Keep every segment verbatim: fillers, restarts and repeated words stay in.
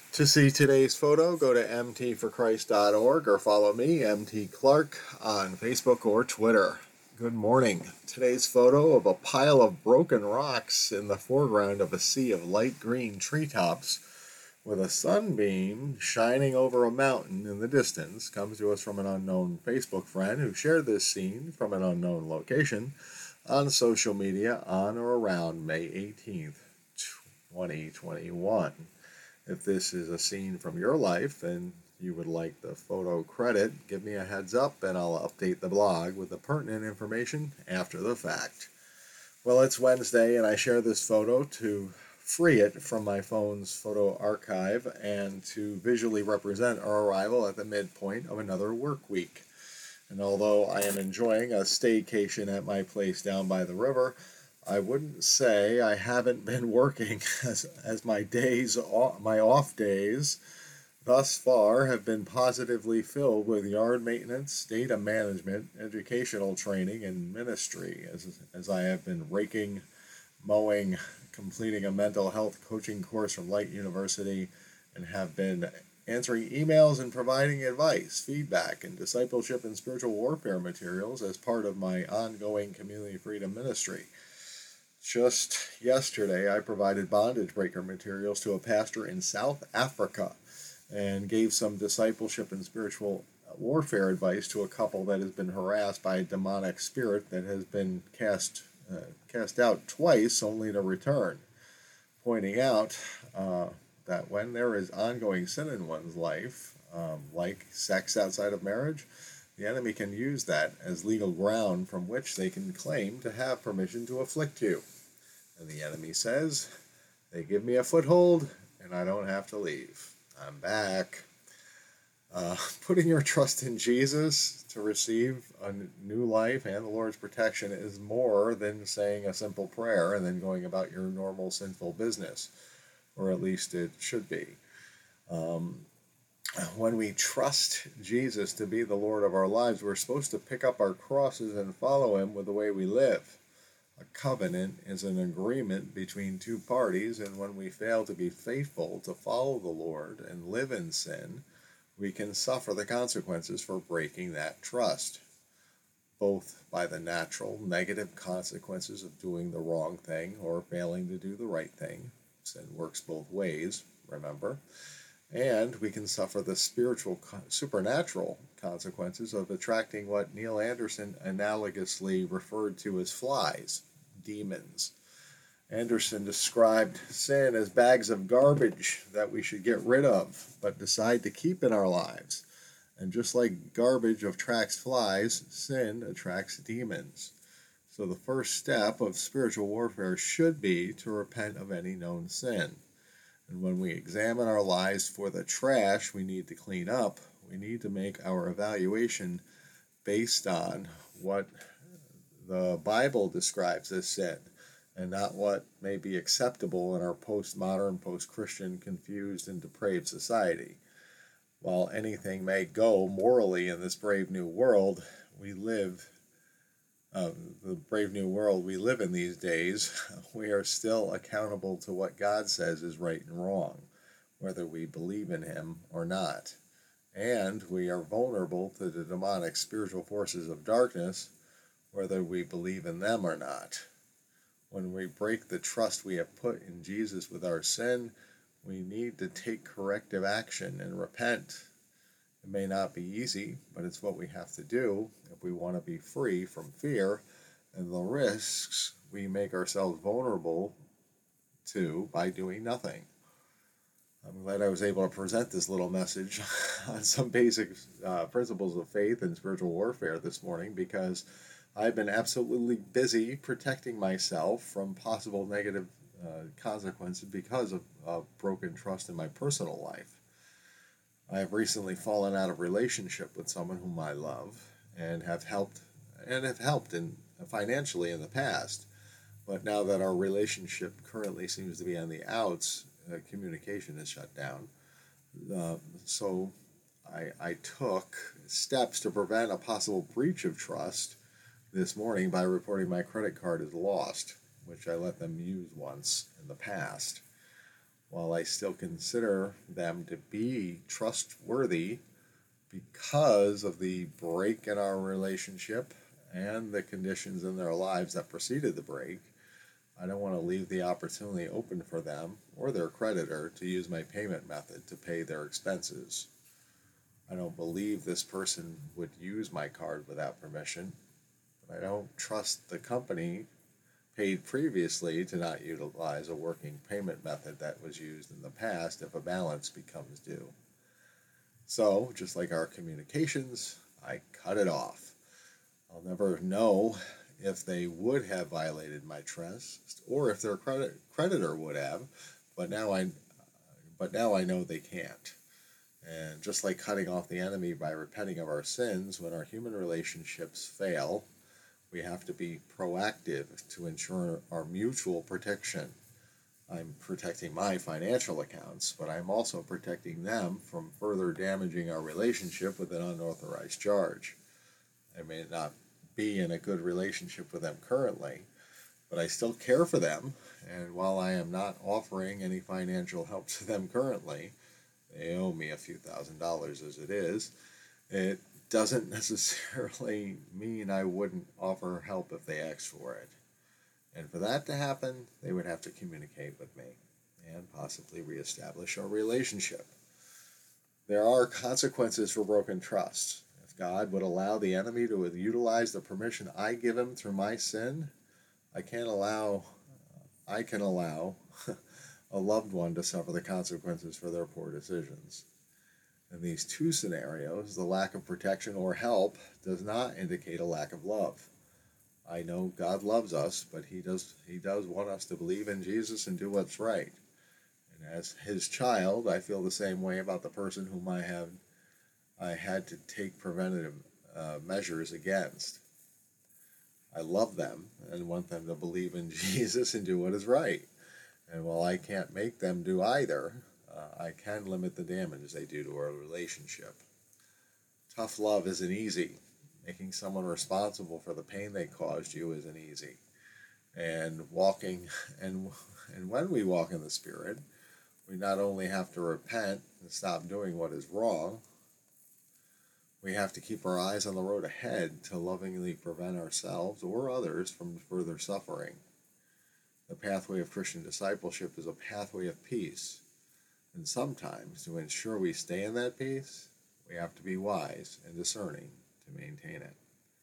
To see today's photo, go to m t for christ dot org or follow me, M T Clark, on Facebook or Twitter. Good morning. Today's photo of a pile of broken rocks in the foreground of a sea of light green treetops with a sunbeam shining over a mountain in the distance comes to us from an unknown Facebook friend who shared this scene from an unknown location on social media on or around May eighteenth, twenty twenty-one. If this is a scene from your life and you would like the photo credit, give me a heads up and I'll update the blog with the pertinent information after the fact. Well, it's Wednesday and I share this photo to free it from my phone's photo archive and to visually represent our arrival at the midpoint of another work week. And although I am enjoying a staycation at my place down by the river, I wouldn't say I haven't been working, as, as my days, off, my off days thus far have been positively filled with yard maintenance, data management, educational training, and ministry, as, as I have been raking, mowing, completing a mental health coaching course from Light University, and have been answering emails and providing advice, feedback, and discipleship and spiritual warfare materials as part of my ongoing community freedom ministry. Just yesterday, I provided bondage breaker materials to a pastor in South Africa and gave some discipleship and spiritual warfare advice to a couple that has been harassed by a demonic spirit that has been cast uh, cast out twice only to return, pointing out uh, that when there is ongoing sin in one's life, um, like sex outside of marriage, the enemy can use that as legal ground from which they can claim to have permission to afflict you. And the enemy says, they give me a foothold and I don't have to leave. I'm back. Uh, putting your trust in Jesus to receive a new life and the Lord's protection is more than saying a simple prayer and then going about your normal sinful business, or at least it should be. Um, When we trust Jesus to be the Lord of our lives, we're supposed to pick up our crosses and follow him with the way we live. A covenant is an agreement between two parties, and when we fail to be faithful to follow the Lord and live in sin, we can suffer the consequences for breaking that trust, both by the natural negative consequences of doing the wrong thing or failing to do the right thing. Sin works both ways, remember. And we can suffer the spiritual, supernatural consequences of attracting what Neil Anderson analogously referred to as flies, demons. Anderson described sin as bags of garbage that we should get rid of, but decide to keep in our lives. And just like garbage attracts flies, sin attracts demons. So the first step of spiritual warfare should be to repent of any known sin. And when we examine our lives for the trash we need to clean up, we need to make our evaluation based on what the Bible describes as sin, and not what may be acceptable in our postmodern, post-Christian, confused, and depraved society. While anything may go morally in this brave new world, we live Uh, the brave new world we live in these days, we are still accountable to what God says is right and wrong, whether we believe in him or not. And we are vulnerable to the demonic spiritual forces of darkness, whether we believe in them or not. When we break the trust we have put in Jesus with our sin, we need to take corrective action and repent. It may not be easy, but it's what we have to do if we want to be free from fear and the risks we make ourselves vulnerable to by doing nothing. I'm glad I was able to present this little message on some basic uh, principles of faith and spiritual warfare this morning, because I've been absolutely busy protecting myself from possible negative uh, consequences because of uh, broken trust in my personal life. I have recently fallen out of relationship with someone whom I love and have helped and have helped in financially in the past. But now that our relationship currently seems to be on the outs, uh, communication is shut down. Uh, so I, I took steps to prevent a possible breach of trust this morning by reporting my credit card as lost, which I let them use once in the past. while I still consider them to be trustworthy because of the break in our relationship and the conditions in their lives that preceded the break, I don't want to leave the opportunity open for them or their creditor to use my payment method to pay their expenses. I don't believe this person would use my card without permission, but I don't trust the company paid previously to not utilize a working payment method that was used in the past if a balance becomes due. So, just like our communications, I cut it off. I'll never know if they would have violated my trust or if their credit, creditor would have, but now I, but now I know they can't. And just like cutting off the enemy by repenting of our sins, when our human relationships fail, we have to be proactive to ensure our mutual protection. I'm protecting my financial accounts, but I'm also protecting them from further damaging our relationship with an unauthorized charge. I may not be in a good relationship with them currently, but I still care for them, and while I am not offering any financial help to them currently, they owe me a few thousand dollars as it is, it doesn't necessarily mean I wouldn't offer help if they asked for it. And for that to happen, they would have to communicate with me and possibly reestablish our relationship. There are consequences for broken trust. If God would allow the enemy to utilize the permission I give him through my sin, I can't allow, I can allow a loved one to suffer the consequences for their poor decisions. In these two scenarios, the lack of protection or help does not indicate a lack of love. I know God loves us, but he does he does want us to believe in Jesus and do what's right. And as his child, I feel the same way about the person whom I have I had to take preventative uh, measures against. I love them and want them to believe in Jesus and do what is right. And while I can't make them do either, uh, I can limit the damage they do to our relationship. Tough love isn't easy. Making someone responsible for the pain they caused you isn't easy. And walking, and and when we walk in the Spirit, we not only have to repent and stop doing what is wrong, we have to keep our eyes on the road ahead to lovingly prevent ourselves or others from further suffering. The pathway of Christian discipleship is a pathway of peace. And sometimes, to ensure we stay in that peace, we have to be wise and discerning to maintain it.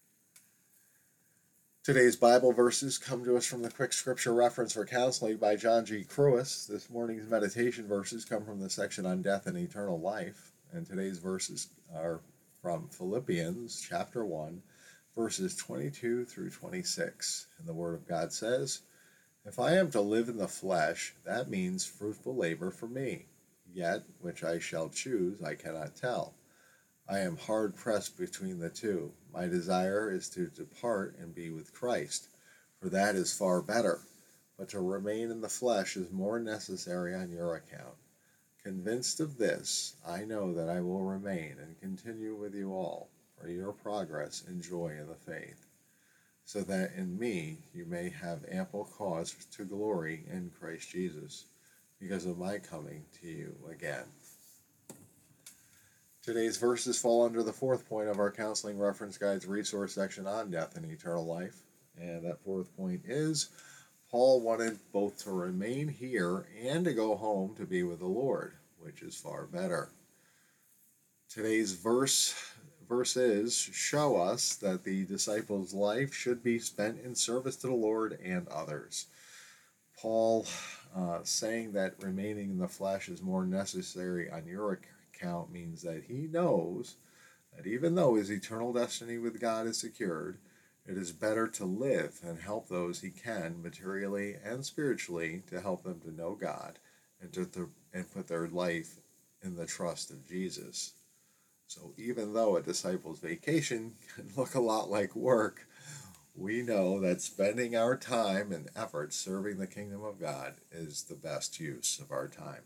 Today's Bible verses come to us from the Quick Scripture Reference for Counseling by John G. Crewis. This morning's meditation verses come from the section on death and eternal life, and today's verses are from Philippians chapter one, verses twenty-two through twenty-six. And the Word of God says, "If I am to live in the flesh, that means fruitful labor for me. Yet which I shall choose I cannot tell. I am hard-pressed between the two. My desire is to depart and be with Christ, for that is far better. But to remain in the flesh is more necessary on your account. Convinced of this, I know that I will remain and continue with you all for your progress and joy in the faith, so that in me you may have ample cause to glory in Christ Jesus, because of my coming to you again." Today's verses fall under the fourth point of our Counseling Reference Guide's resource section on death and eternal life. And that fourth point is, Paul wanted both to remain here and to go home to be with the Lord, which is far better. Today's verse verses show us that the disciples' life should be spent in service to the Lord and others. Paul uh, saying that remaining in the flesh is more necessary on your account Count means that he knows that even though his eternal destiny with God is secured, it is better to live and help those he can materially and spiritually to help them to know God and to th- and put their life in the trust of Jesus. So even though a disciple's vacation can look a lot like work, we know that spending our time and effort serving the kingdom of God is the best use of our time.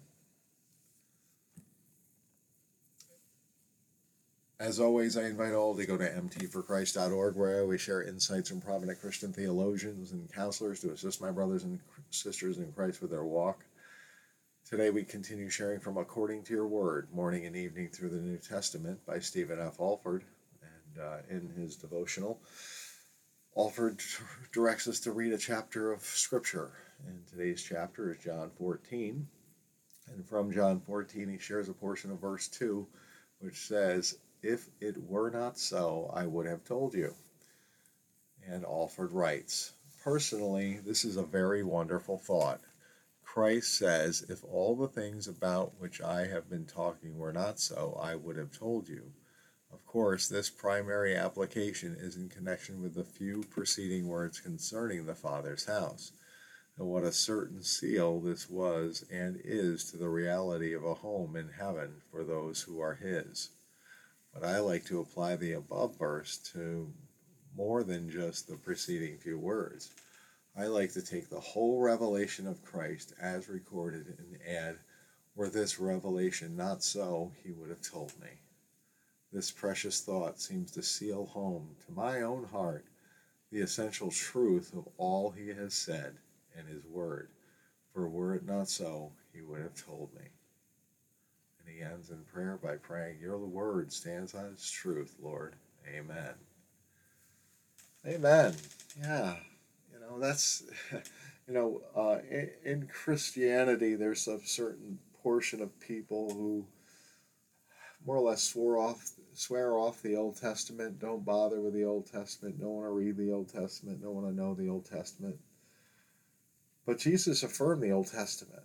As always, I invite all to go to m t for christ dot org, where I always share insights from prominent Christian theologians and counselors to assist my brothers and sisters in Christ with their walk. Today we continue sharing from According to Your Word, morning and evening through the New Testament by Stephen F. Alford. And uh, in his devotional, Alford directs us to read a chapter of Scripture. And today's chapter is John fourteen. And from John fourteen, he shares a portion of verse two, which says, "If it were not so, I would have told you." And Alford writes, "Personally, this is a very wonderful thought. Christ says, if all the things about which I have been talking were not so, I would have told you. Of course, this primary application is in connection with the few preceding words concerning the Father's house, and what a certain seal this was and is to the reality of a home in heaven for those who are His. But I like to apply the above verse to more than just the preceding few words. I like to take the whole revelation of Christ as recorded and add, were this revelation not so, He would have told me. This precious thought seems to seal home to my own heart the essential truth of all He has said in His Word, for were it not so, He would have told me." And he ends in prayer by praying, "Your word stands on its truth, Lord. Amen." Amen. Yeah. You know, that's, you know, uh, in, in Christianity, there's a certain portion of people who more or less swore off, swear off the Old Testament, don't bother with the Old Testament, don't want to read the Old Testament, don't want to know the Old Testament. But Jesus affirmed the Old Testament.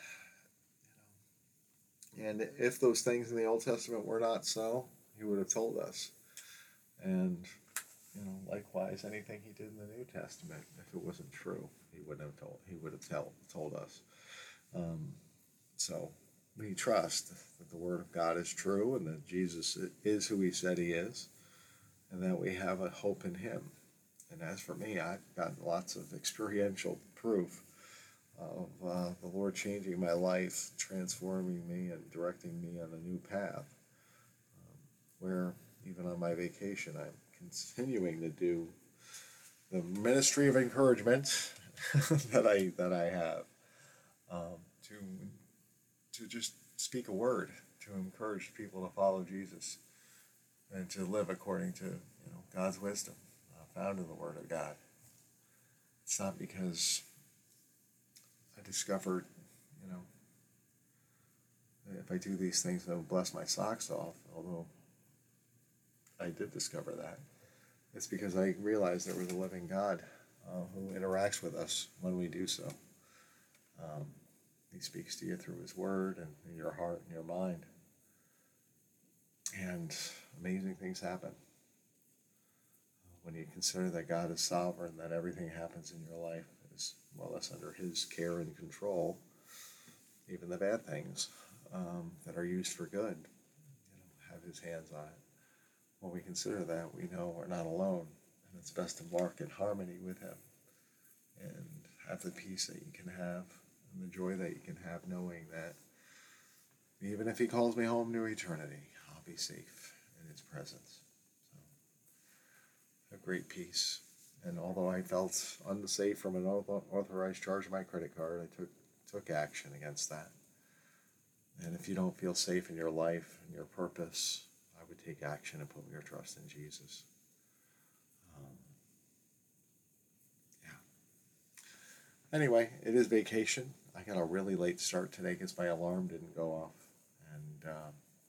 And if those things in the Old Testament were not so, He would have told us. And You know, likewise, anything He did in the New Testament, if it wasn't true, He wouldn't have told. He would have tell, told us. Um, so we trust that the Word of God is true, and that Jesus is who He said He is, and that we have a hope in Him. And as for me, I've gotten lots of experiential proof of uh, the Lord changing my life, transforming me, and directing me on a new path. Um, where even on my vacation, I'm continuing to do the ministry of encouragement that I that I have, um, to to just speak a word to encourage people to follow Jesus and to live according to you know God's wisdom uh, found in the Word of God. It's not because I discovered you know if I do these things it'll bless my socks off, although I did discover that. It's because I realized there was a living God uh, who interacts with us when we do so. Um, he speaks to you through His Word and in your heart and your mind. And amazing things happen. When you consider that God is sovereign, that everything happens in your life is more or less under His care and control, even the bad things um, that are used for good, you know, have His hands on it. When we consider that, we know we're not alone, and it's best to walk in harmony with Him and have the peace that you can have and the joy that you can have knowing that even if He calls me home to eternity, I'll be safe in His presence. So, a great peace. And although I felt unsafe from an unauthorized charge on my credit card, I took, took action against that. And if you don't feel safe in your life and your purpose, I would take action and put your trust in Jesus. Um, yeah. Anyway, it is vacation. I got a really late start today because my alarm didn't go off. And uh,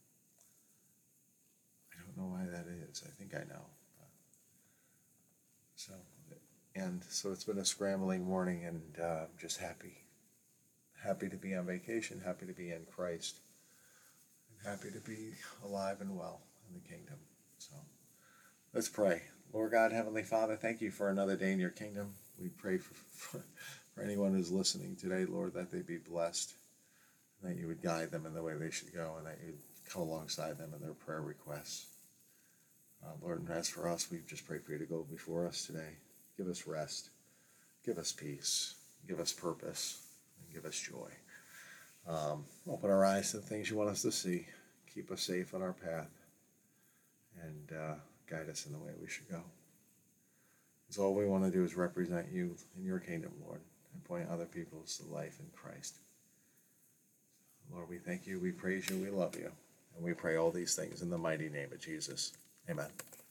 I don't know why that is. I think I know. But, so, and so it's been a scrambling morning, and uh, I'm just happy. Happy to be on vacation, happy to be in Christ. Happy to be alive and well in the kingdom. So let's pray. Lord God, Heavenly Father, thank You for another day in Your kingdom. We pray for, for, for anyone who's listening today, Lord, that they be blessed, and that You would guide them in the way they should go, and that You'd come alongside them in their prayer requests. Uh, Lord, and as for us, we just pray for You to go before us today. Give us rest. Give us peace. Give us purpose. And give us joy. Um, open our eyes to the things You want us to see. Keep us safe on our path. And uh, guide us in the way we should go. Because all we want to do is represent You in Your kingdom, Lord, and point other people to life in Christ. Lord, we thank you, we praise you, we love you. And we pray all these things in the mighty name of Jesus. Amen.